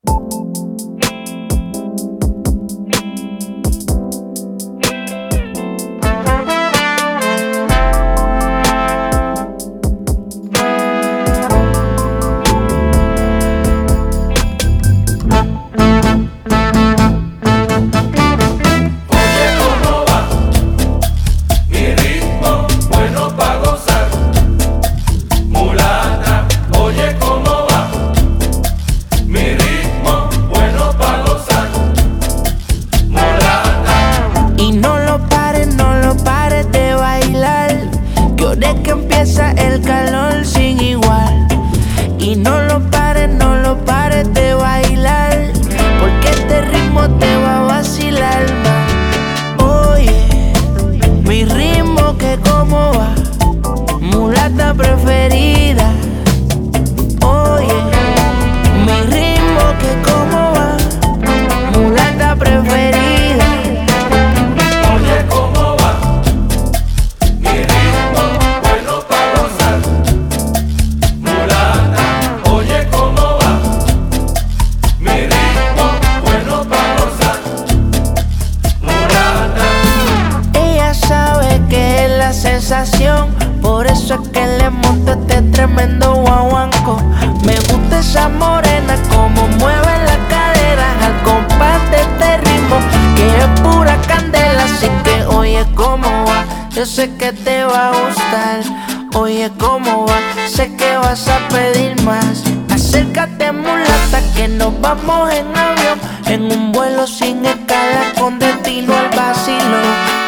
Que empieza el calor sin igual. Y no lo pares de bailar, porque este ritmo te va a vacilar más. Oye, mi ritmo que como va, mulata preferida. Oye, mi ritmo que como va, mulata preferida. Por eso es que le monto este tremendo guaguanco. Me gusta esa morena como mueve la cadera al compás de este ritmo que es pura candela. Así que oye cómo va, yo sé que te va a gustar. Oye cómo va, sé que vas a pedir más. Acércate mulata que nos vamos en avión, en un vuelo sin escala con destino al vacilón.